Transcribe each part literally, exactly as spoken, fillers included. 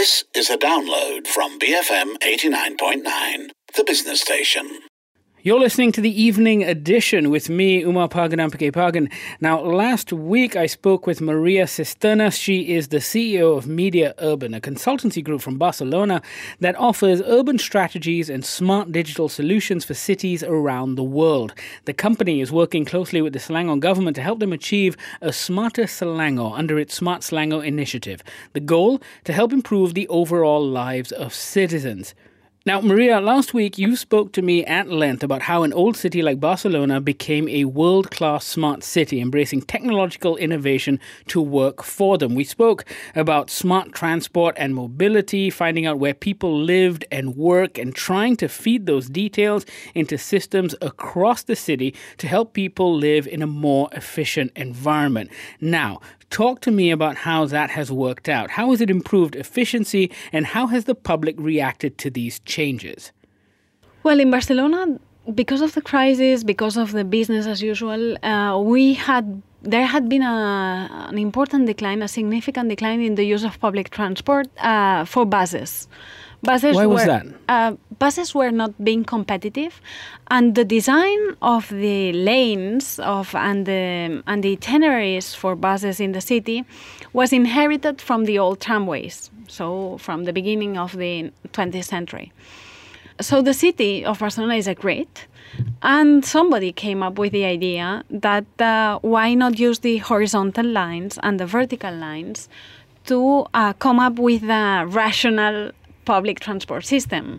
This is a download from B F M eighty-nine point nine, the business station. You're listening to the Evening Edition with me, Uma Pagan. Now, last week I spoke with Maria Cisternas. She is the C E O of Media Urban, a consultancy group from Barcelona that offers urban strategies and smart digital solutions for cities around the world. The company is working closely with the Selangor government to help them achieve a smarter Selangor under its Smart Selangor initiative. The goal, to help improve the overall lives of citizens. Now, Maria, last week you spoke to me at length about how an old city like Barcelona became a world-class smart city, embracing technological innovation to work for them. We spoke about smart transport and mobility, finding out where people lived and work, and trying to feed those details into systems across the city to help people live in a more efficient environment. Now, talk to me about how that has worked out. How has it improved efficiency, and how has the public reacted to these changes? Well, in Barcelona, because of the crisis, because of the business as usual, uh, we had there had been a, an important decline, a significant decline in the use of public transport uh, for buses. Buses Why was were, that? Uh, buses were not being competitive, and the design of the lanes of and the and the itineraries for buses in the city was inherited from the old tramways, so from the beginning of the twentieth century. So the city of Barcelona is a great, and somebody came up with the idea that uh, why not use the horizontal lines and the vertical lines to uh, come up with a rational public transport system.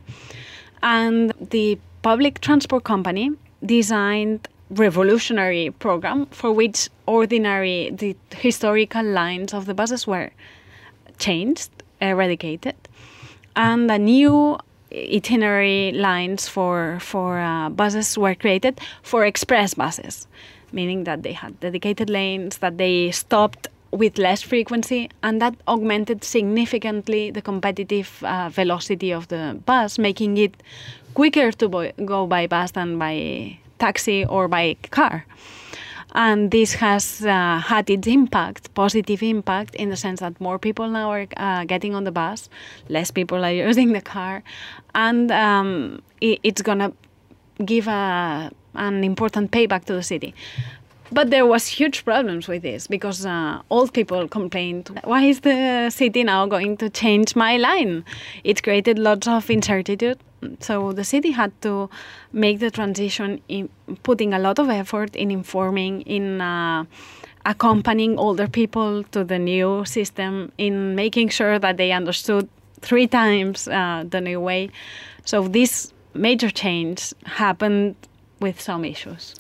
And the public transport company designed revolutionary program for which ordinary, the historical lines of the buses were changed, eradicated, and a new itinerary lines for, for uh, buses were created for express buses, meaning that they had dedicated lanes, that they stopped with less frequency, and that augmented significantly the competitive uh, velocity of the bus, making it quicker to bo- go by bus than by taxi or by car. And this has uh, had its impact, positive impact, in the sense that more people now are uh, getting on the bus, less people are using the car, and um, it, it's going to give a, an important payback to the city. But there was huge problems with this because uh, old people complained, why is the city now going to change my line? It created lots of uncertainty. So the city had to make the transition, in putting a lot of effort in informing, in uh, accompanying older people to the new system, in making sure that they understood three times uh, the new way. So this major change happened with some issues.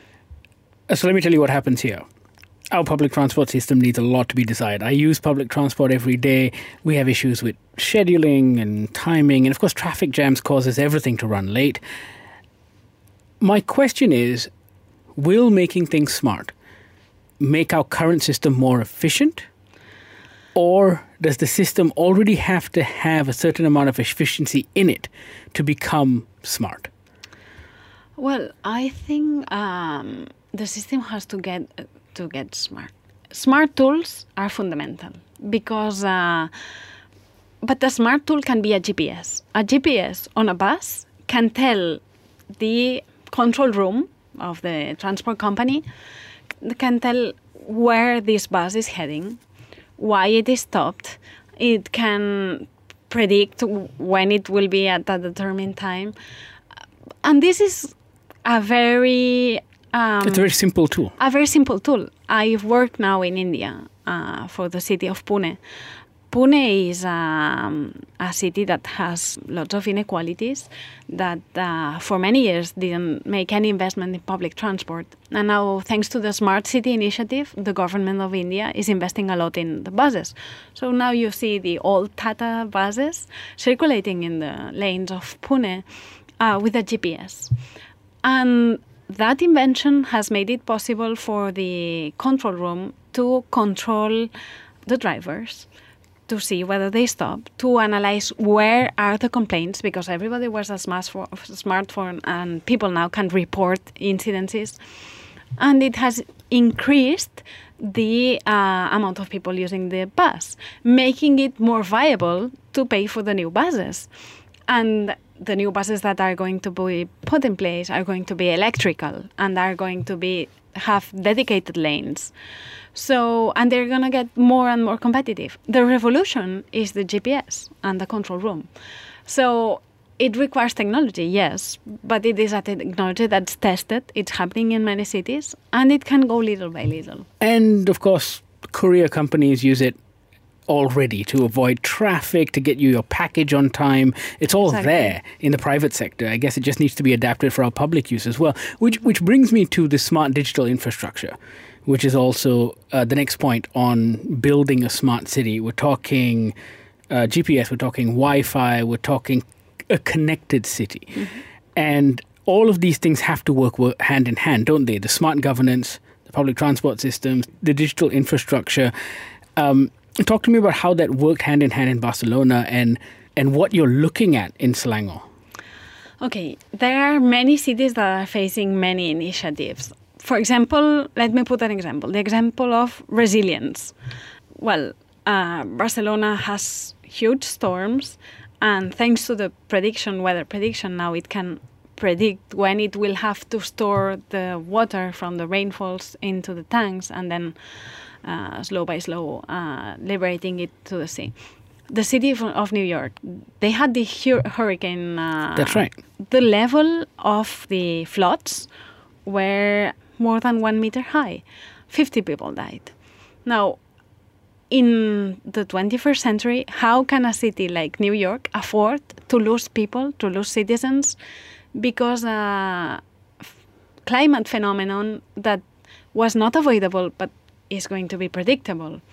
So let me tell you what happens here. Our public transport system needs a lot to be decided. I use public transport every day. We have issues with scheduling and timing. And of course, traffic jams causes everything to run late. My question is, will making things smart make our current system more efficient? Or does the system already have to have a certain amount of efficiency in it to become smart? Well, I think Um the system has to get uh, to get smart. Smart tools are fundamental because, uh, but the smart tool can be a G P S. A G P S on a bus can tell the control room of the transport company, can tell where this bus is heading, why it is stopped. It can predict when it will be at a determined time. And this is a very Um, it's a very simple tool. A very simple tool. I work now in India uh, for the city of Pune. Pune is um, a city that has lots of inequalities, that uh, for many years didn't make any investment in public transport. And now, thanks to the Smart City initiative, the government of India is investing a lot in the buses. So now you see the old Tata buses circulating in the lanes of Pune uh, with a G P S. And that invention has made it possible for the control room to control the drivers, to see whether they stop, to analyze where are the complaints, because everybody wears a smartphone and people now can report incidences. And it has increased the uh, amount of people using the bus, making it more viable to pay for the new buses. And the new buses that are going to be put in place are going to be electrical and are going to be have dedicated lanes. So, and they're going to get more and more competitive. The revolution is the G P S and the control room. So it requires technology, yes, but it is a technology that's tested. It's happening in many cities, and it can go little by little. And, of course, courier companies use it already to avoid traffic, to get you your package on time. It's all exactly. there in the private sector. I guess it just needs to be adapted for our public use as well, which which brings me to the smart digital infrastructure, which is also uh, the next point on building a smart city. We're talking uh, G P S, we're talking Wi-Fi, we're talking a connected city. Mm-hmm. And all of these things have to work, work hand in hand, don't they? The smart governance, the public transport systems, the digital infrastructure. Um, talk to me about how that worked hand in hand in Barcelona and, and what you're looking at in Selangor. Okay, there are many cities that are facing many initiatives. For example, let me put an example, the example of resilience. Well, uh, Barcelona has huge storms, and thanks to the prediction, weather prediction, now it can predict when it will have to store the water from the rainfalls into the tanks and then uh, slow by slow uh, liberating it to the sea. The city of New York, they had the hur- hurricane. Uh, That's right. The level of the floods were more than one meter high. fifty people died. Now, in the twenty-first century, how can a city like New York afford to lose people, to lose citizens, because a climate phenomenon that was not avoidable but is going to be predictable?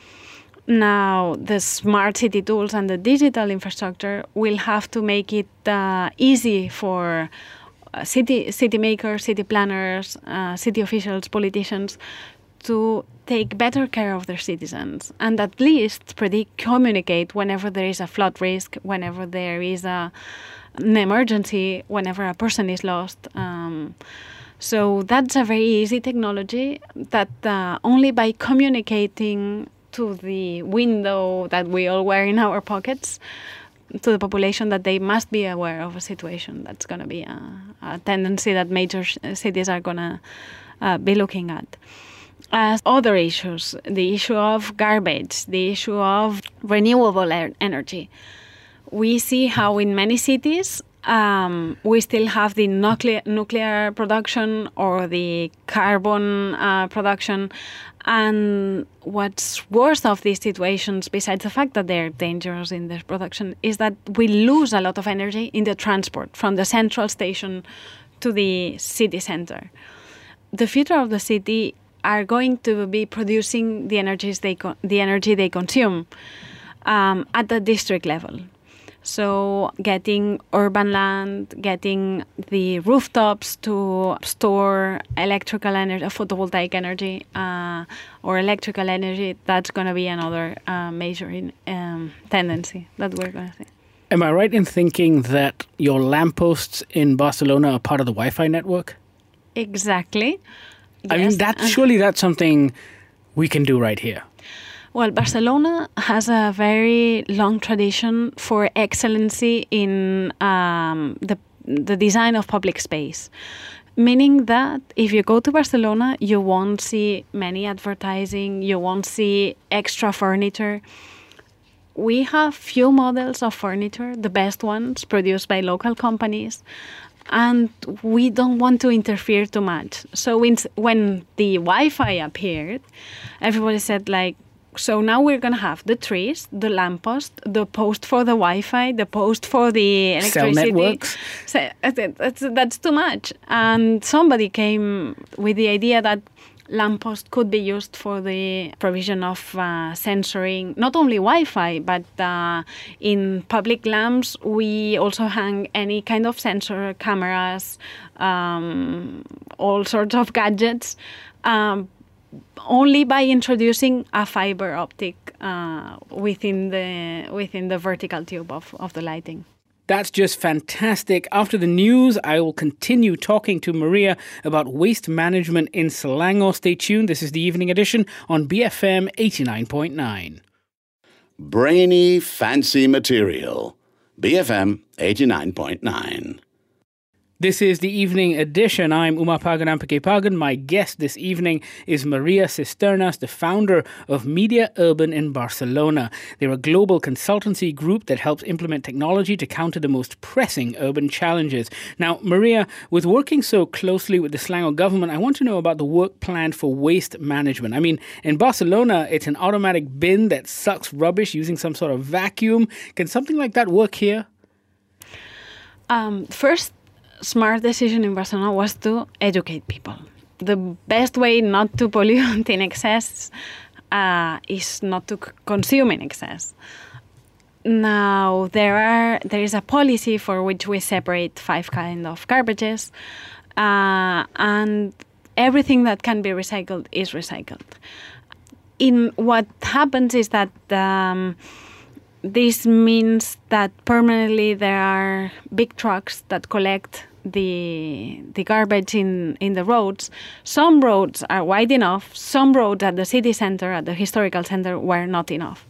Now, the smart city tools and the digital infrastructure will have to make it uh, easy for uh, city city makers, city planners, uh, city officials, politicians to take better care of their citizens and at least predict, communicate whenever there is a flood risk, whenever there is a, an emergency, whenever a person is lost. Um, so that's a very easy technology that uh, only by communicating to the window that we all wear in our pockets, to the population, that they must be aware of a situation. That's going to be a, a tendency that major sh- cities are going to uh, be looking at. As other issues, the issue of garbage, the issue of renewable er- energy. We see how in many cities um, we still have the nuclear nuclear production or the carbon uh, production. And what's worse of these situations, besides the fact that they're dangerous in their production, is that we lose a lot of energy in the transport from the central station to the city center. The future of the city are going to be producing the energies they co- the energy they consume um, at the district level. So getting urban land, getting the rooftops to store electrical energy, photovoltaic energy, uh, or electrical energy, that's going to be another uh, major in, um, tendency that we're going to see. Am I right in thinking that your lampposts in Barcelona are part of the Wi-Fi network? Exactly. I yes. mean, that surely that's something we can do right here. Well, Barcelona has a very long tradition for excellency in um, the the design of public space, meaning that if you go to Barcelona, you won't see many advertising, you won't see extra furniture. We have few models of furniture, the best ones produced by local companies, and we don't want to interfere too much. So when, when the Wi-Fi appeared, everybody said, like, so now we're going to have the trees, the lamppost, the post for the Wi-Fi, the post for the electricity. Cell networks. So that's, that's too much. And somebody came with the idea that lamppost could be used for the provision of uh, sensoring, not only Wi-Fi, but uh, in public lamps, we also hang any kind of sensor, cameras, um, all sorts of gadgets, um, only by introducing a fiber optic uh, within the within the vertical tube of, of the lighting. That's just fantastic. After the news, I will continue talking to Maria about waste management in Selangor. Stay tuned. This is the Evening Edition on B F M eighty-nine point nine. Brainy, fancy material. B F M eighty-nine point nine. This is the Evening Edition. I'm Uma Pagan Ampake-Pagan. My guest this evening is Maria Cisternas, the founder of Media Urban in Barcelona. They're a global consultancy group that helps implement technology to counter the most pressing urban challenges. Now, Maria, with working so closely with the Selangor government, I want to know about the work plan for waste management. I mean, in Barcelona, it's an automatic bin that sucks rubbish using some sort of vacuum. Can something like that work here? Um, first, smart decision in Barcelona was to educate people. The best way not to pollute in excess uh, is not to c- consume in excess. Now, there are there is a policy for which we separate five kinds of garbages, uh, and everything that can be recycled is recycled. In what happens is that um, this means that permanently there are big trucks that collect the the garbage in, in the roads. Some roads are wide enough. Some roads at the city center, at the historical center, were not enough.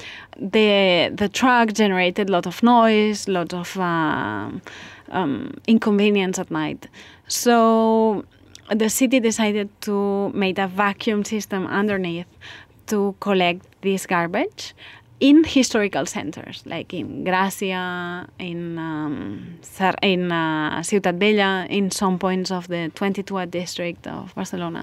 The the truck generated a lot of noise, a lot of um, um, inconvenience at night. So the city decided to make a vacuum system underneath to collect this garbage in historical centers, like in Gracia, in um, in uh, Ciutat Vella, in some points of the twenty-two district of Barcelona.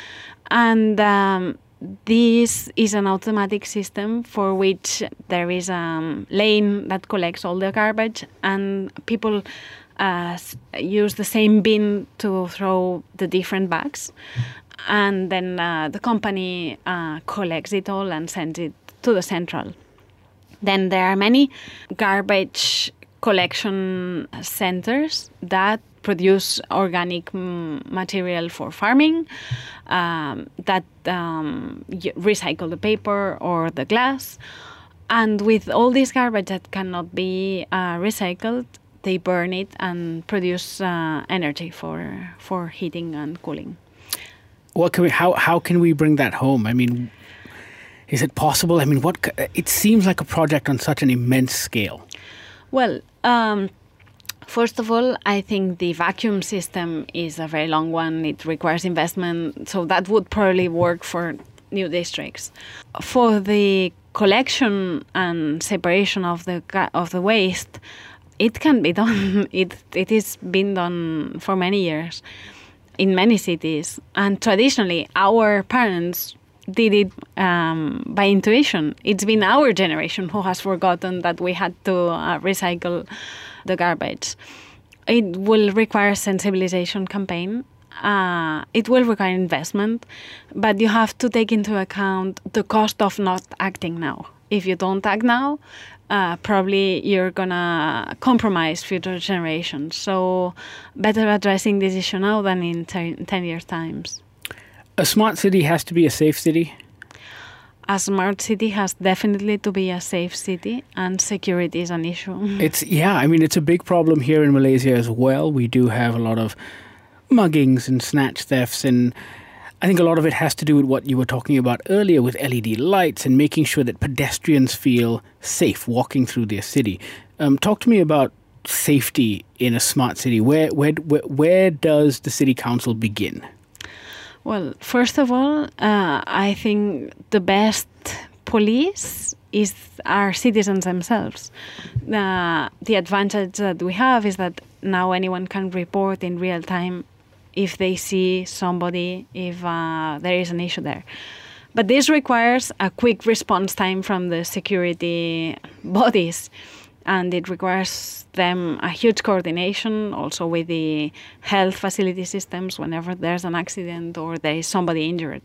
And um, this is an automatic system for which there is a um, lane that collects all the garbage, and people uh, use the same bin to throw the different bags. And then uh, the company uh, collects it all and sends it to the central. Then there are many garbage collection centers that produce organic m- material for farming, um, that um, y- recycle the paper or the glass. And with all this garbage that cannot be uh, recycled, they burn it and produce uh, energy for for heating and cooling. What can we? How how can we bring that home? I mean, is it possible? I mean, what? It seems like a project on such an immense scale. Well, um, first of all, I think the vacuum system is a very long one. It requires investment, so that would probably work for new districts. For the collection and separation of the of the waste, it can be done. It it is been done for many years in many cities, and traditionally, our parents did it um, by intuition. It's been our generation who has forgotten that we had to uh, recycle the garbage. It will require a sensibilization campaign. Uh, it will require investment, but you have to take into account the cost of not acting now. If you don't act now, uh, probably you're gonna compromise future generations. So better addressing this issue now than in ten, ten years' times. A smart city has to be a safe city? A smart city has definitely to be a safe city, and security is an issue. It's yeah, I mean, it's a big problem here in Malaysia as well. We do have a lot of muggings and snatch thefts, and I think a lot of it has to do with what you were talking about earlier with L E D lights and making sure that pedestrians feel safe walking through their city. Um, talk to me about safety in a smart city. Where, where, where, where does the city council begin? Well, first of all, uh, I think the best police is our citizens themselves. Uh, the advantage that we have is that now anyone can report in real time if they see somebody, if uh, there is an issue there. But this requires a quick response time from the security bodies, and it requires them a huge coordination also with the health facility systems whenever there's an accident or there is somebody injured.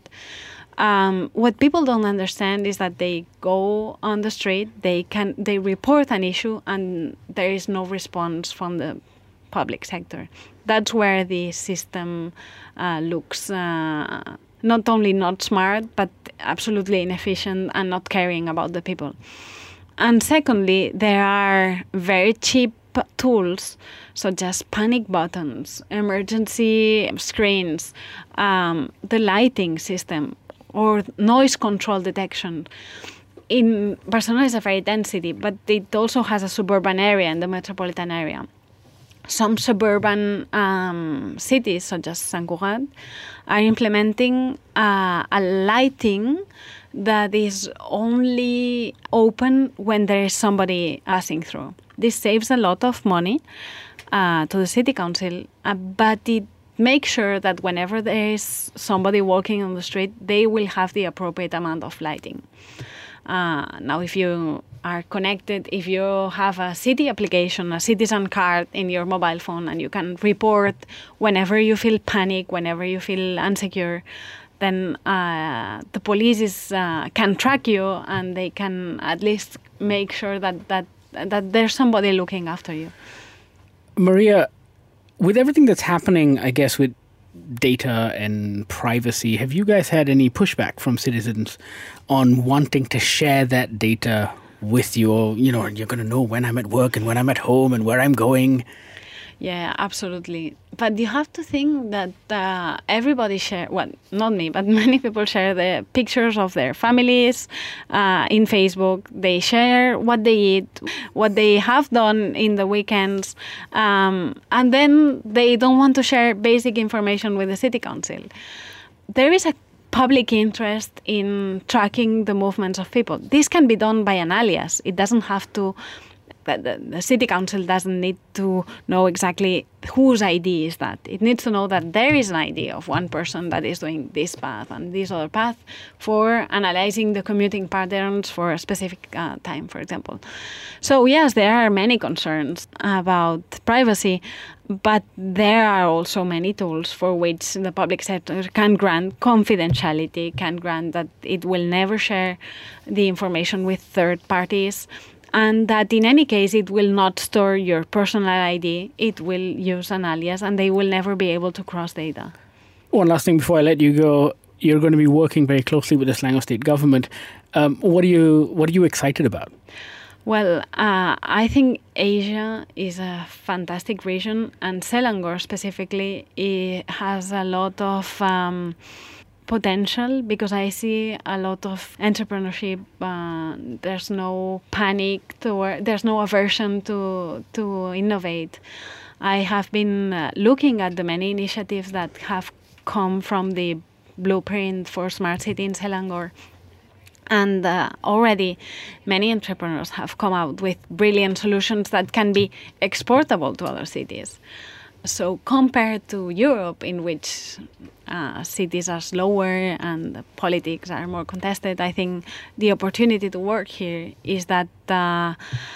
Um, what people don't understand is that they go on the street, they can they report an issue, and there is no response from the public sector. That's where the system uh, looks uh, not only not smart, but absolutely inefficient and not caring about the people. And secondly, there are very cheap p- tools such as panic buttons, emergency screens, um, the lighting system, or noise control detection. In Barcelona is a very dense city, but it also has a suburban area and the metropolitan area. Some suburban um, cities, such as Sant Cugat, are implementing uh, a lighting that is only open when there is somebody passing through. This saves a lot of money uh, to the city council, uh, but it makes sure that whenever there is somebody walking on the street, they will have the appropriate amount of lighting. Uh, now, if you are connected, if you have a city application, a citizen card in your mobile phone, and you can report whenever you feel panic, whenever you feel insecure, then uh, the police is, uh, can track you, and they can at least make sure that, that, that there's somebody looking after you. Maria, with everything that's happening, I guess, with data and privacy, have you guys had any pushback from citizens on wanting to share that data with you? Or, you know, you're going to know when I'm at work and when I'm at home and where I'm going. Yeah, absolutely. But you have to think that uh, everybody share, well, not me, but many people share the pictures of their families uh, in Facebook. They share what they eat, what they have done in the weekends. Um, and then they don't want to share basic information with the city council. There is a public interest in tracking the movements of people. This can be done by an alias. It doesn't have to... The, the city council doesn't need to know exactly whose I D is that. It needs to know that there is an I D of one person that is doing this path and this other path for analyzing the commuting patterns for a specific uh, time, for example. So yes, there are many concerns about privacy, but there are also many tools for which the public sector can grant confidentiality, can grant that it will never share the information with third parties, and that in any case it will not store your personal I D, it will use an alias, and they will never be able to cross data. One last thing before I let you go. You're going to be working very closely with the Selangor State Government. Um, what are you What are you excited about? Well, uh, I think Asia is a fantastic region, and Selangor specifically, it has a lot of Um, potential, because I see a lot of entrepreneurship. Uh, there's no panic, to, there's no aversion to to innovate. I have been uh, looking at the many initiatives that have come from the blueprint for Smart City in Selangor. And uh, already many entrepreneurs have come out with brilliant solutions that can be exportable to other cities. So compared to Europe, in which uh, cities are slower and the politics are more contested, I think the opportunity to work here is that uh,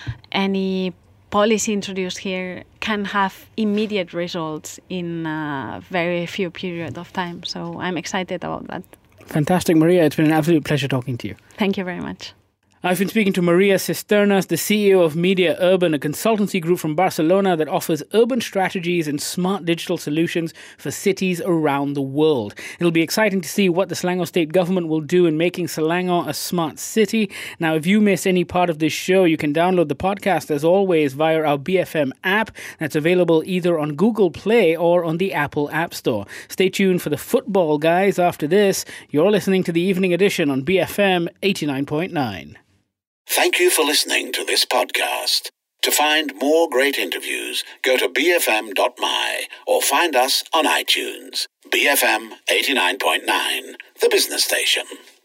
any policy introduced here can have immediate results in a very few period of time. So I'm excited about that. Fantastic, Maria. It's been an absolute pleasure talking to you. Thank you very much. I've been speaking to Maria Cisternas, the C E O of Media Urban, a consultancy group from Barcelona that offers urban strategies and smart digital solutions for cities around the world. It'll be exciting to see what the Selangor State Government will do in making Selangor a smart city. Now, if you miss any part of this show, you can download the podcast, as always, via our B F M app. That's available either on Google Play or on the Apple App Store. Stay tuned for the football, guys. After this, you're listening to the Evening Edition on B F M eighty-nine point nine. Thank you for listening to this podcast. To find more great interviews, go to b f m dot m y or find us on iTunes. B F M eighty-nine point nine, the business station.